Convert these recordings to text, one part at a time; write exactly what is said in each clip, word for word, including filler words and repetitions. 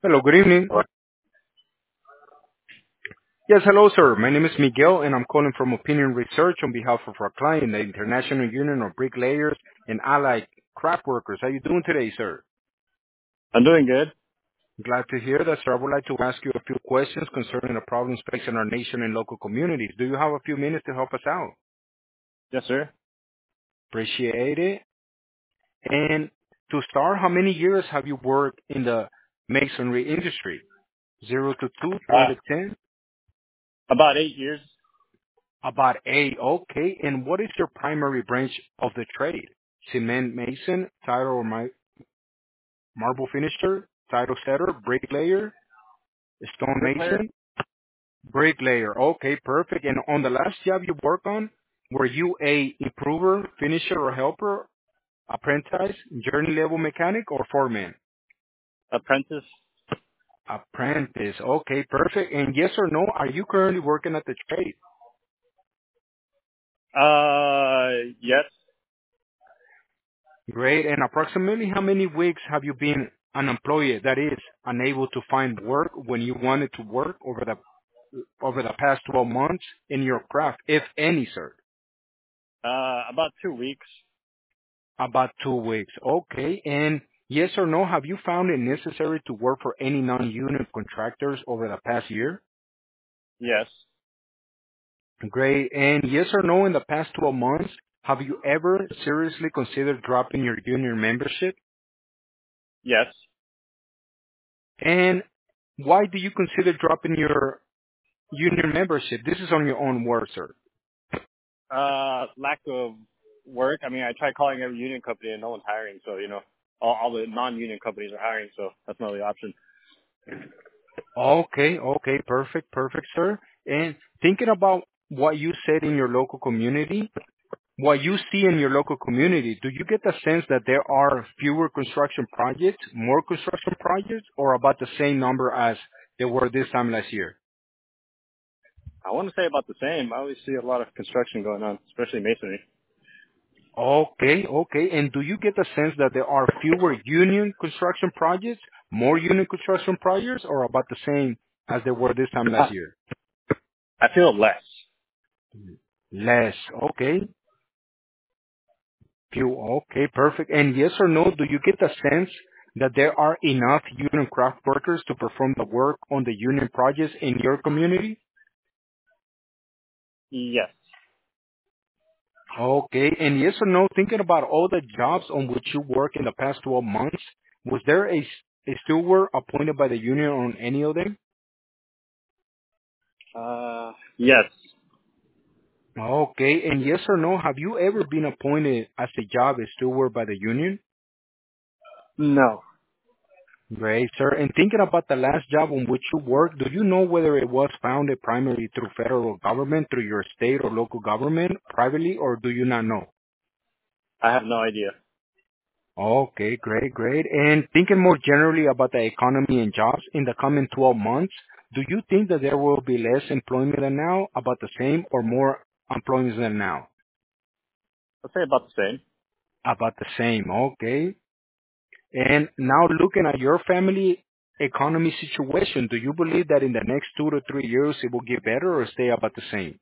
Hello, good evening. Hello. Yes, hello, sir. My name is Miguel, and I'm calling from Opinion Research on behalf of our client, the International Union of Bricklayers and Allied Craft Workers. How you doing today, sir? I'm doing good. Glad to hear that, sir. I would like to ask you a few questions concerning the problems facing our nation and local communities. Do you have a few minutes to help us out? Yes, sir. Appreciate it. And to start, how many years have you worked in the masonry industry? Zero to two, two Uh, to ten? about eight years. About eight. Okay. And what is your primary branch of the trade? Cement mason, tile or mi- marble finisher, title setter, bricklayer, stone Bricklayer. mason, bricklayer. Okay, perfect. And on the last job you worked on, were you a improver, finisher, or helper, apprentice, journey level mechanic, or foreman? Apprentice. Apprentice. Okay, perfect. And yes or no, are you currently working at the trade? Uh, yes. Great. And approximately how many weeks have you been unemployed, that is, unable to find work when you wanted to work over the over the past twelve months in your craft, if any, sir? Uh, about two weeks. About two weeks. Okay. And yes or no, have you found it necessary to work for any non-union contractors over the past year? Yes. Great. And yes or no, in the past twelve months, have you ever seriously considered dropping your union membership? Yes. And why do you consider dropping your union membership? This is on your own word, sir. Uh, lack of work. I mean, I tried calling every union company and no one's hiring. So, you know, all, all the non-union companies are hiring. So that's my only option. Okay, okay, perfect, perfect, sir. And thinking about what you said in your local community, what you see in your local community, do you get the sense that there are fewer construction projects, more construction projects, or about the same number as there were this time last year? I want to say about the same. I always see a lot of construction going on, especially masonry. Okay, okay. And do you get the sense that there are fewer union construction projects, more union construction projects, or about the same as there were this time last I, year? I feel less. Less. Okay. Few. Okay, perfect. And yes or no, do you get the sense that there are enough union craft workers to perform the work on the union projects in your community? Yes. Okay. And yes or no, thinking about all the jobs on which you work in the past twelve months, was there a, a steward appointed by the union on any of them? Uh, yes. Okay. And yes or no, have you ever been appointed as a job as steward by the union? No. Great, sir. And thinking about the last job on which you worked, do you know whether it was founded primarily through federal government, through your state or local government, privately, or do you not know? I have no idea. Okay, great, great. And thinking more generally about the economy and jobs in the coming twelve months, do you think that there will be less employment than now, about the same, or more employment than now? I'll say about the same. About the same, okay. And now looking at your family economy situation, do you believe that in the next two to three years it will get better or stay about the same?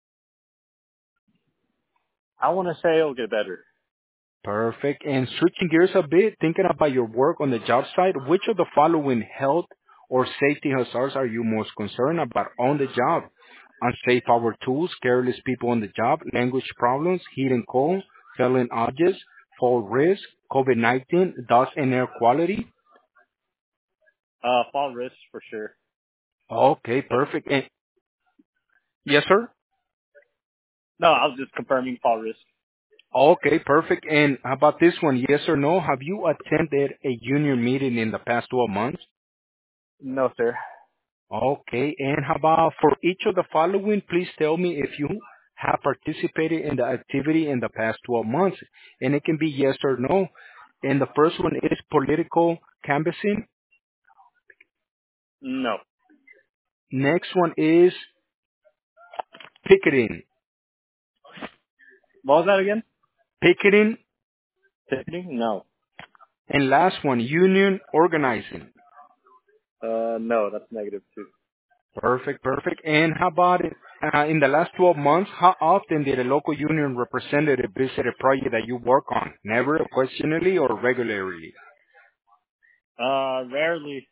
I want to say it'll get better. Perfect. And switching gears a bit, thinking about your work on the job site, which of the following health or safety hazards are you most concerned about on the job? Unsafe power tools, careless people on the job, language problems, heat and cold, falling objects, fall risk, COVID nineteen, dust and air quality. Uh, fall risk for sure. Okay, But perfect. And yes, sir. no, I was just confirming fall risk. Okay, perfect. And how about this one? Yes or no? Have you attended a union meeting in the past twelve months? No, sir. Okay. And how about for each of the following, please tell me if you have participated in the activity in the past twelve months. And it can be yes or no. And the first one is political canvassing. No. Next one is picketing. What was that again? Picketing. Ticketing? No. And last one, union organizing. Uh, no, that's negative too. Perfect, perfect. And how about it, uh, in the last twelve months, how often did a local union representative visit a project that you work on? Never, occasionally, or regularly? Uh, rarely.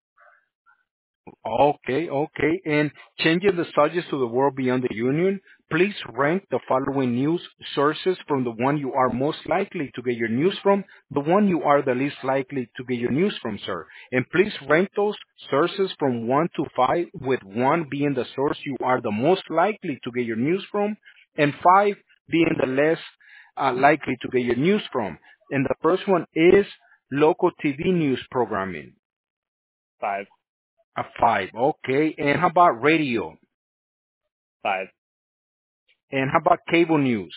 Okay, okay. And changing the subject to the world beyond the union, please rank the following news sources from the one you are most likely to get your news from, the one you are the least likely to get your news from, sir. And please rank those sources from one to five, with one being the source you are the most likely to get your news from, and five being the less uh, likely to get your news from. And the first one is local T V news programming. Five. A five. Okay. And how about radio? Five. And how about cable news?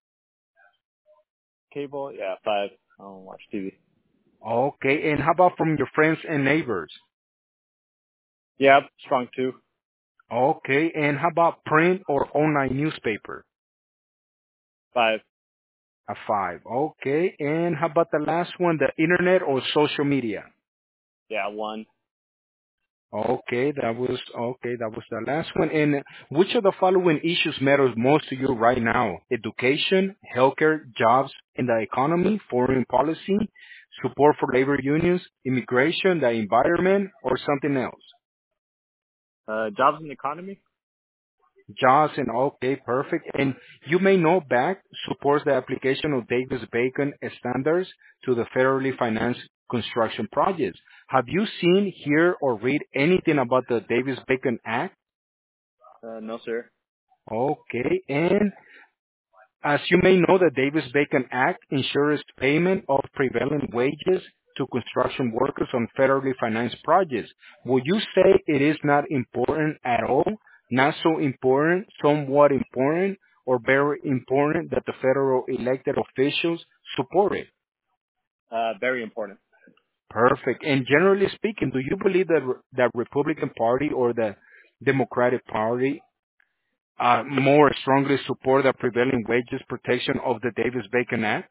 Cable, yeah, five. I don't watch T V. Okay. And how about from your friends and neighbors? Yeah, strong two. Okay. And how about print or online newspaper? Five. A five. Okay. And how about the last one, the internet or social media? Yeah, one. Okay, that was okay. That was the last one. And which of the following issues matters most to you right now? Education, healthcare, jobs, and the economy, foreign policy, support for labor unions, immigration, the environment, or something else? Uh, jobs in the economy? Johnson, okay, perfect. And you may know B A C supports the application of Davis-Bacon standards to the federally financed construction projects. Have you seen, hear, or read anything about the Davis-Bacon Act? Uh, no, sir. Okay, and as you may know, the Davis-Bacon Act ensures payment of prevailing wages to construction workers on federally financed projects. Would you say it is not important at all, not so important, somewhat important, or very important that the federal elected officials support it? Uh, very important. Perfect. And generally speaking, do you believe that the Republican Party or the Democratic Party uh, more strongly support the prevailing wages protection of the Davis-Bacon Act?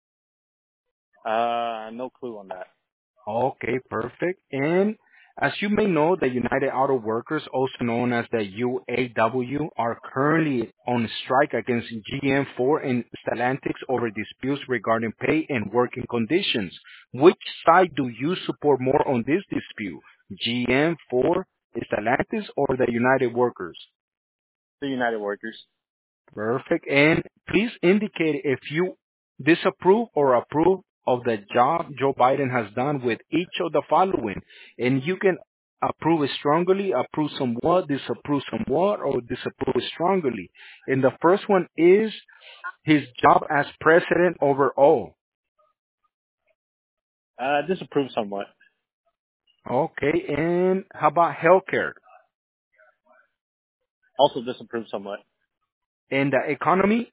Uh, no clue on that. Okay, perfect. And as you may know, the United Auto Workers, also known as the U A W, are currently on strike against G M, Ford, and Stellantis over disputes regarding pay and working conditions. Which side do you support more on this dispute? G M, Ford, Stellantis, or the United Workers? The United Workers. Perfect. And please indicate if you disapprove or approve of the job Joe Biden has done with each of the following. And you can approve it strongly, approve somewhat, disapprove somewhat, or disapprove strongly. And the first one is his job as president overall. Uh, disapprove somewhat. Okay. And how about healthcare Also disapprove somewhat. and the economy?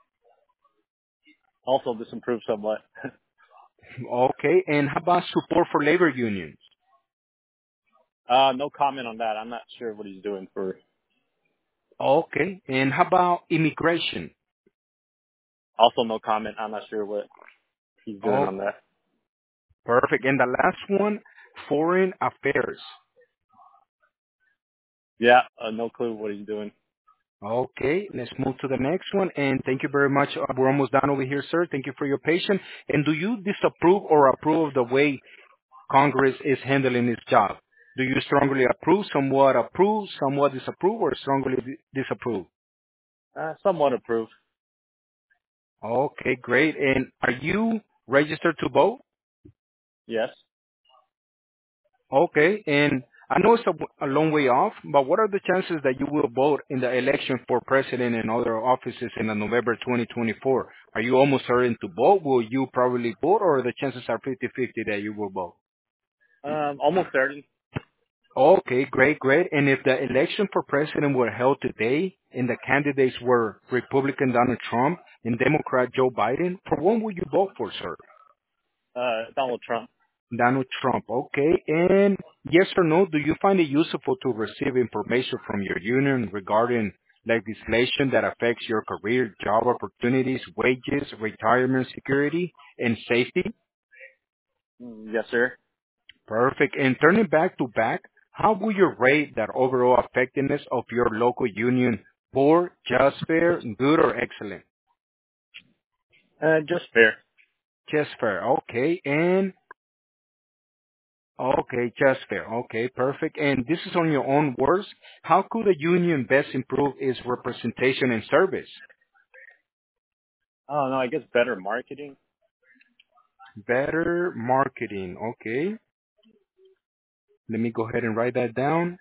Also disapprove somewhat. Okay. And how about support for labor unions? uh, no comment on that. I'm not sure what he's doing for. Okay. And how about immigration? Also no comment. I'm not sure what he's doing Oh, on that. perfect. And the last one, foreign affairs. Yeah, uh, no clue what he's doing. Okay, let's move to the next one. And thank you very much. Uh, We're almost done over here, sir. Thank you for your patience. And do you disapprove or approve of the way Congress is handling its job? Do you strongly approve, somewhat approve, somewhat disapprove, or strongly di- disapprove? Uh, somewhat approve. Okay, great. And are you registered to vote? Yes. Okay, and I know it's a, a long way off, but what are the chances that you will vote in the election for president and other offices in the November twenty twenty-four? Are you almost certain to vote? Will you probably vote, or the chances are fifty-fifty that you will vote? Um, almost certain. Okay, great, great. And if the election for president were held today and the candidates were Republican Donald Trump and Democrat Joe Biden, for one would you vote for, sir? Uh, Donald Trump. Donald Trump. Okay. And yes or no, do you find it useful to receive information from your union regarding legislation that affects your career, job opportunities, wages, retirement security, and safety? Mm, yes, sir. Perfect. And turning back to back, how would you rate that overall effectiveness of your local union? Poor, just fair, good, or excellent? Uh, just fair. Just fair. Okay. And okay, just fair. Okay, perfect. And this is on your own words. How could a union best improve its representation and service? Oh no, I guess better marketing. Better marketing. Okay. Let me go ahead and write that down.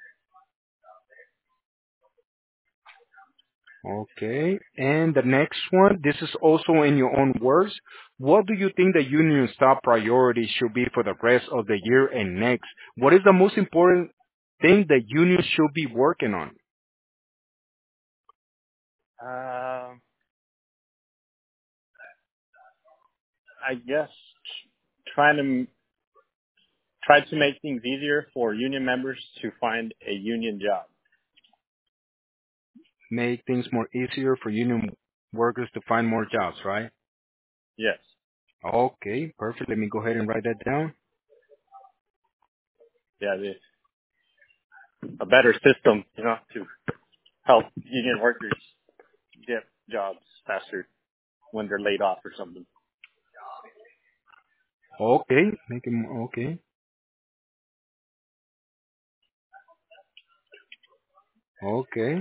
Okay. And the next one, this is also in your own words. What do you think the union's top priority should be for the rest of the year and next? What is the most important thing the union should be working on? Uh, I guess trying to try to make things easier for union members to find a union job. Make things more easier for union workers to find more jobs, right? Yes. Okay, perfect. Let me go ahead and write that down. Yeah, the, a better system, you know, to help union workers get jobs faster when they're laid off or something. Okay, make it, okay, okay.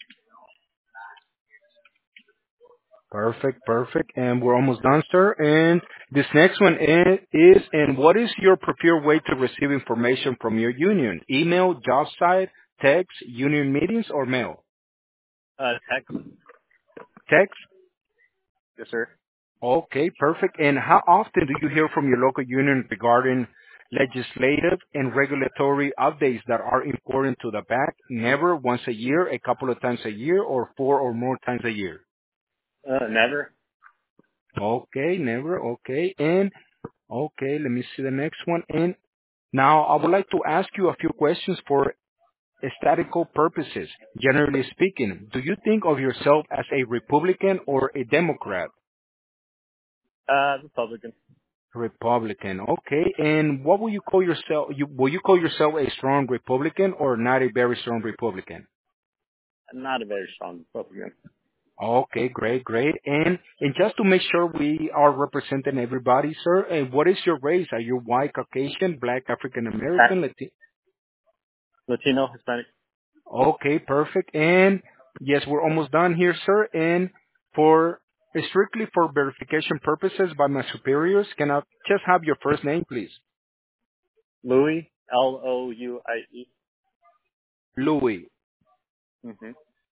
Perfect, perfect. And we're almost done, sir. And this next one i- is, and what is your preferred way to receive information from your union? Email, job site, text, union meetings, or mail? Uh, text. Text? Yes, sir. Okay, perfect. And how often do you hear from your local union regarding legislative and regulatory updates that are important to the back? Never, once a year, a couple of times a year, or four or more times a year? Uh, never. Okay, never. Okay. And okay, let me see the next one. And now I would like to ask you a few questions for statistical purposes. Generally speaking, do you think of yourself as a Republican or a Democrat? Uh, Republican. Republican. Okay. And what will you call yourself? You, will you call yourself a strong Republican or not a very strong Republican? I'm not a very strong Republican. Okay, great, great. And and just to make sure we are representing everybody, sir, and what is your race? Are you white, Caucasian, black, African Ha- American, Latino? Latino, Hispanic. Okay, perfect. And yes, we're almost done here, sir. And for strictly for verification purposes by my superiors, can I just have your first name, please? Louis, L O U I E. Louis. Mm-hmm.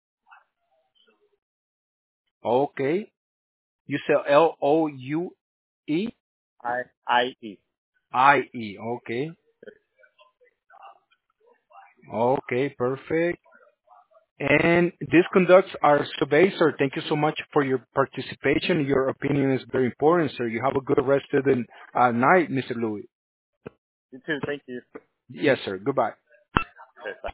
Okay. You say L O U E I I E. I E. Okay. Okay, perfect. And this conducts our survey, sir. Thank you so much for your participation. Your opinion is very important, sir. You have a good rest of the uh, night, Mister Louis. You too. Thank you. Yes, sir. Goodbye. Okay, bye.